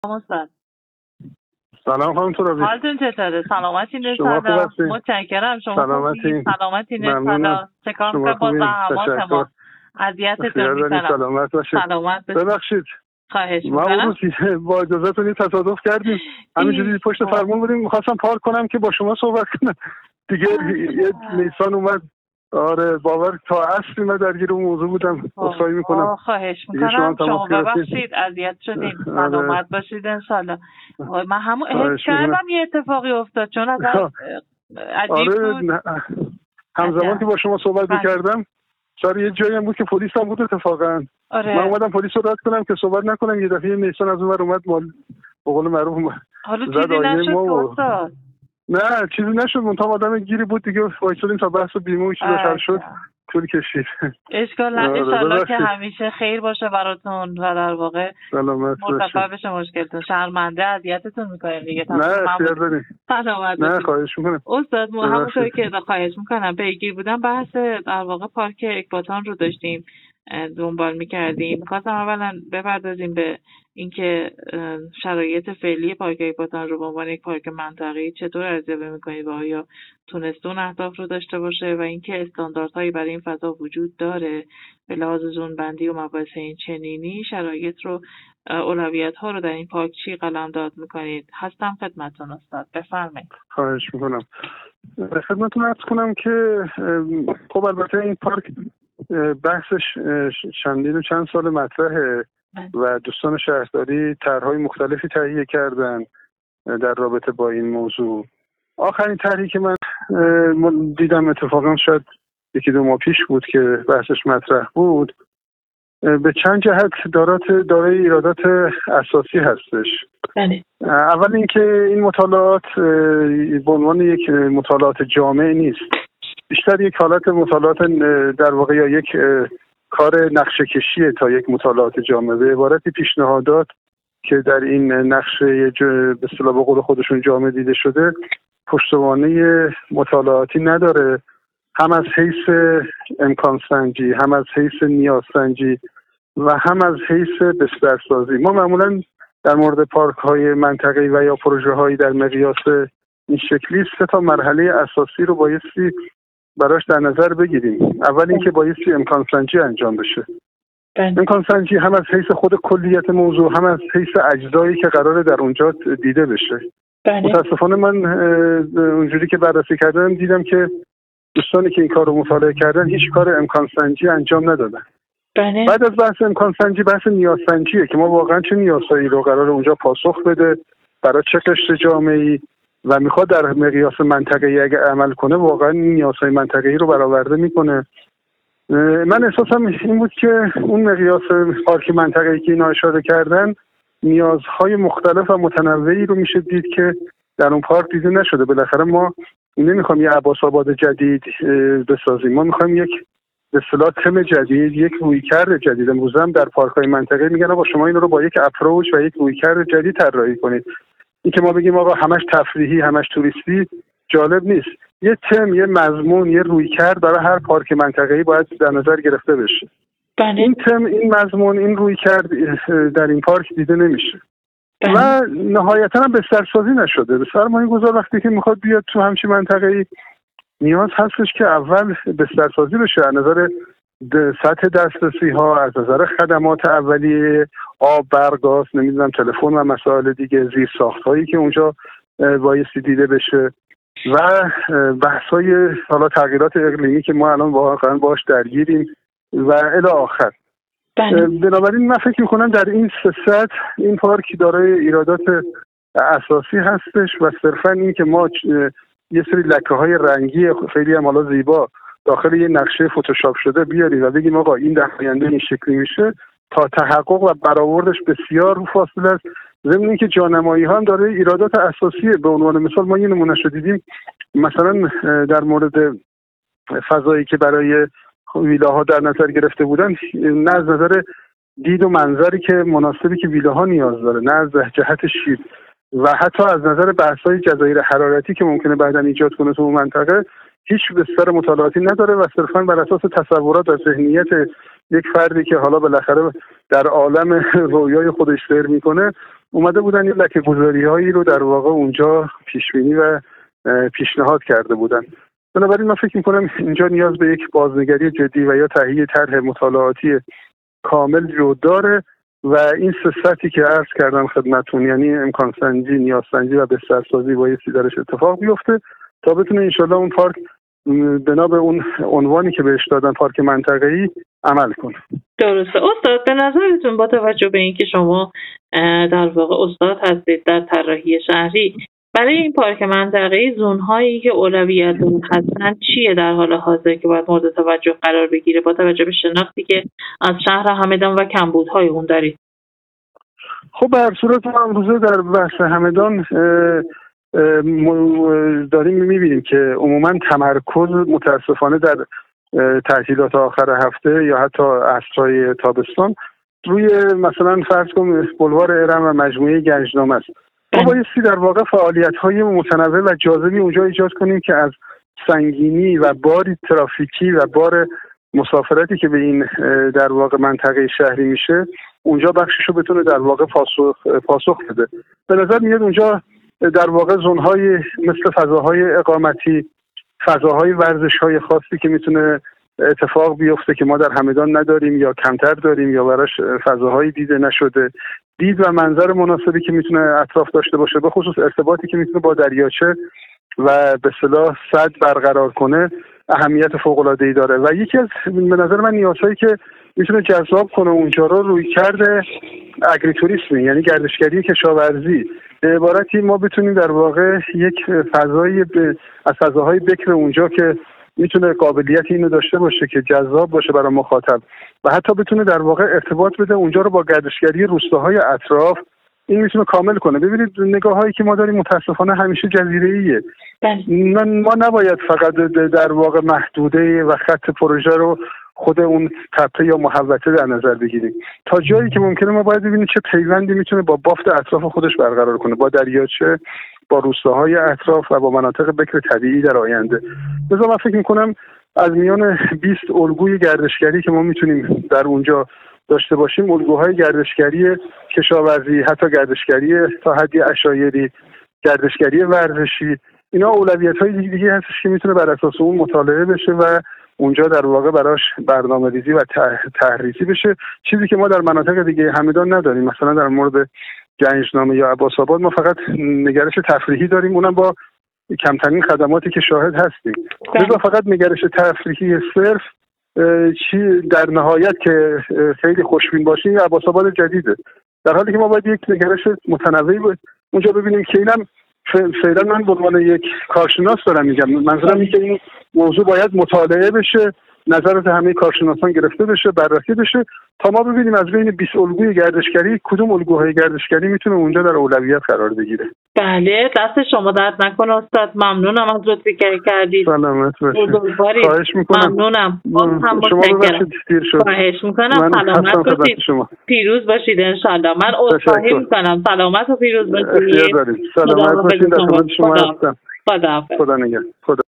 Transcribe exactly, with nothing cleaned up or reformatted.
استاد سلام خانم ترابی. حالتون چطوره؟ سلامتین؟ سلام. متشکرم. شما سلامتین؟ سلامتین؟ سلام. چه کار میکنم با زحمات ما اذیتتون میکنم. سلامت باشید. سلامت باشید. ببخشید. خواهش میکنم. ما با اجازهتون این تصادف کردیم. همینجوری پشت فرمون بودیم، میخواستم پارک کنم که با شما صحبت کنم. دیگه یه نیسان اومد. آره باور تا اصلی من درگیر اون موضوع بودم. عذرخواهی میکنم. خواهش میکنم. شما ببخشید اذیت شدیم. سلامت باشید انشالله. من همون حس کردم یه اتفاقی افتاد چون از عجیب بود. همزمان که با شما صحبت میکردم سر یه جایی هم بود که پلیس هم بود اتفاقا. آره. من اومدم پلیس رو رد کنم که صحبت نکنم، یه دفعه نیسان از اون ور اومد مال به قول معروف حالا چیزی نشد و... نه چیزی نشد، منتها آدم گیری بود دیگه، وایسادیم تا بحث بیمه و چیزا حل شد، طول کشید. اشکال نه، انشالله که همیشه خیر باشه براتون و در واقع مرتفع بشه مشکلتون. شرمنده اذیتتون میکنیم دیگه. نه خیر داریم. سلامت نه خواهش میکنم استاد. ما همونطوری که خواهش میکنم پیگیر بودم بحث در واقع پارک اکباتان رو داشتیم دنبال میکردیم. میخواستم اولا بپردازیم به اینکه شرایط فعلی پارک اکباتان رو به عنوان یک پارک منطقه‌ای چطور ارزیابی میکنید و آیا تونسته اون اهداف رو داشته باشه و اینکه استانداردهایی برای این فضا وجود داره به لحاظ زونبندی و مباحث این چنینی. شرایط رو اولویت ها رو در این پارک چی قلمداد میکنید؟ هستم خدمتتون استاد، بفرمایید. خواهش میکنم. خدمتتون عرض کنم که خب البته این پارک بحثش چندین و چند سال مطرحه و دوستان شهرداری طرح‌های مختلفی تهیه کردن در رابطه با این موضوع. آخرین طرحی که من دیدم اتفاقا شاید یکی دو ماه پیش بود که بحثش مطرح بود، به چند جهت دارات دارای ایرادات اساسی هستش. بله. اول اینکه این مطالعات به عنوان یک مطالعات جامع نیست، بیشتر یک حالت مطالعات در واقع یا یک کار نقشه کشیه تا یک مطالعات جامع. به عبارتی پیشنهادات که در این نقشه به اصطلاح به قول خودشون جامع دیده شده پشتوانه مطالعاتی نداره، هم از حیث امکان سنجی، هم از حیث نیاز سنجی و هم از حیث بسترسازی. ما معمولا در مورد پارک های منطقه‌ای و یا پروژه هایی در مقیاس این شکلی سه تا مرحله اساسی رو بایستی براش در نظر بگیریم. اول اینکه بایستی امکان سنجی انجام بشه. امکان سنجی هم از حیث خود کلیت موضوع، هم از حیث اجزایی که قراره در اونجا دیده بشه. بله. متاسفانه من اونجوری که بررسی کردم دیدم که دوستانی که این کار رو مطالعه کردن هیچ کار امکان سنجی انجام ندادن. بله. بعد از بحث امکان سنجی بحث نیاز سنجیه که ما واقعا چه نیازهایی رو قراره اونجا پاسخ بده، برای چه قشر جامعه‌ای و میخواد در مقیاس منطقه‌ای اگه عمل کنه واقعا نیازهای منطقه‌ای رو برآورده میکنه. من احساسم این بود که اون مقیاس پارک منطقه‌ای که اینا اشاره کردن نیازهای مختلف و متنوعی رو میشه دید که در اون پارک دیده نشده. بالاخره ما نمیخوام یه عباس آباد جدید بسازیم، ما میخوایم یک به اصطلاح تم جدید، یک رویکرد جدید. امروز هم در پارک‌های منطقه‌ای میگن آقا شما این رو با یک اپروچ و یک رویکرد جدید طراحی کنید. این که ما بگیم آقا همش تفریحی، همش توریستی جالب نیست. یه تم، یه مضمون، یه رویکرد برای هر پارک منطقه‌ای باید در نظر گرفته بشه. بله. این تم، این مضمون، این رویکرد در این پارک دیده نمیشه. بله. و نهایتاً هم بسترسازی نشده. به سرمایه‌گذار وقتی که میخواد بیاد تو همچین منطقه‌ای نیاز هستش که اول بسترسازی بشه از نظر سطح دسترسی ها، از نظر خدمات اولیه آب، برق، گاز، نمیدونم تلفن و مسائل دیگه، زیر ساخت هایی که اونجا بایستی دیده بشه و بحث های حالا تغییرات اقلیمی که ما الان واقعا باش درگیریم و الی آخر. بنابراین من فکر میکنم در این سه سطح این پارک دارای ایرادات اساسی هستش و صرفا این که ما یه سری لکه های رنگی خیلی هم حالا زیبا داخل یه نقشه فتوشاپ شده بیاریم و بگیم آقا این در آینده این شکلی میشه، تا تحقق و برآوردش بسیار رو فاصله است. ضمن اینکه جانمایی ها هم داره ایرادات اساسیه. به عنوان مثال ما یه نمونه‌شو دیدیم مثلا در مورد فضایی که برای ویلاها در نظر گرفته بودن، نه از نظر دید و منظری که مناسبی که ویلاها نیاز داره، نه از جهت شیر و حتی از نظر بحث‌های جزایر حرارتی که ممکنه بعداً ایجاد کنه تو منطقه هیچ بستر مطالعاتی نداره و صرفاً بر اساس تصورات و ذهنیت یک فردی که حالا بالاخره در عالم رویای خودش سیر میکنه اومده بودن یه لکه گذاری هایی رو در واقع اونجا پیش بینی و پیشنهاد کرده بودن. بنابراین من فکر میکنم اینجا نیاز به یک بازنگری جدی و یا تهیه طرح مطالعاتی کامل رو داره و این سه سطحی که عرض کردم خدمتتون، یعنی امکان سنجی، نیاز سنجی و بسترسازی، بایستی درش اتفاق بیفته تا بتونه انشالله اون پارک بنا به اون عنوانی که بهش دادن پارک منطقه‌ای عمل کنه. درسته. استاد به نظرتون با توجه به اینکه شما در واقع استاد هستید در طراحی شهری، برای این پارک منطقه‌ای زون‌هایی که اولویت هستن چیه در حال حاضر که باید مورد توجه قرار بگیره با توجه به شناختی که از شهر همدان و کمبودهای اون دارید؟ خب به هر صورت ما امروزه در بحث همدان داریم می‌بینیم که عموماً تمرکز متاسفانه در تعطیلات آخر هفته یا حتی عصرهای تابستان روی مثلا فرض کن بلوار ارم و مجموعه گنجنامه است. ما بایستی در واقع فعالیت‌های متنوع و جاذبی اونجا ایجاد کنیم که از سنگینی و بار ترافیکی و بار مسافرتی که به این در واقع منطقه شهری میشه اونجا بخششو بتونه در واقع پاسخ پاسخ بده. به نظر میاد اونجا در واقع زون‌های مثل فضاهای اقامتی، فضاهای ورزش‌های خاصی که میتونه اتفاق بیفته که ما در همدان نداریم یا کمتر داریم یا براش فضاهایی دیده نشده، دید و منظر مناسبی که میتونه اطراف داشته باشه، به خصوص ارتباطی که میتونه با دریاچه و به اصطلاح سد برقرار کنه اهمیت فوق‌العاده‌ای داره. و یکی از به نظر من نیازهایی که میتونه جذاب کنه اونجا رو روی کرده اگریتوریسمی، یعنی گردشگری کشاورزی. به عبارتی ما بتونیم در واقع یک فضایی از فضاهای بکر اونجا که میتونه قابلیت اینو داشته باشه که جذاب باشه برای مخاطب و حتی بتونه در واقع ارتباط بده اونجا رو با گردشگری روستاهای اطراف، این میتونه کامل کنه. ببینید نگاه‌هایی که ما داریم متاسفانه همیشه جزیره‌ایه. ما نباید فقط در واقع محدوده و خط پروژه رو خود اون تپه یا محوطه در نظر بگیریم. تا جایی که ممکنه ما باید ببینیم چه پیوندی میتونه با بافت اطراف خودش برقرار کنه، با دریاچه، با روستاهای اطراف و با مناطق بکر طبیعی در آینده. لذا من فکر میکنم از میان بیست الگوی گردشگری که ما میتونیم در اونجا داشته باشیم، الگوهای گردشگری کشاورزی، حتی گردشگری تا حدی عشایری، گردشگری ورزشی، اینا اولویت‌های دیگه دیگه هستش که میتونه بر اساس اون مطالعه بشه و اونجا در واقع براش برنامه‌ریزی و تحریزی بشه، چیزی که ما در مناطق دیگه همدان نداریم. مثلا در مورد گنجنامه یا عباس‌آباد ما فقط نگرش تفریحی داریم، اونم با کمترین خدماتی که شاهد هستیم. لذا فقط نگرش تفریحی صرف چی در نهایت که خیلی خوشبین باشیم یا عباس‌آباد جدیده، در حالی که ما باید یک نگرش متنوعی اونجا ببینیم که اینم فعلا من به عنوان یک کارشناس دارم میگم، منظورم اینه که این موضوع باید مطالعه بشه، نظرات همه کارشناسان گرفته بشه، بررسی بشه تا ما ببینیم از بین بیست الگوی گردشگری کدوم الگوهای گردشگری میتونه اونجا در اولویت قرار بگیره. بله، دست شما درد نکنه استاد، ممنونم از لطفی که کردید. سلامت باشید. خواهش میکنم. ممنونم. باز هم متشکرم. خواهش میکنم. سلامت باشید. پیروز باشید ان شاءالله. من عذرخواهی میکنم. سلامت و پیروز باشید. سلامت باشید. خدا شما هستم. خدا حافظ. خدا نگهدار. خدا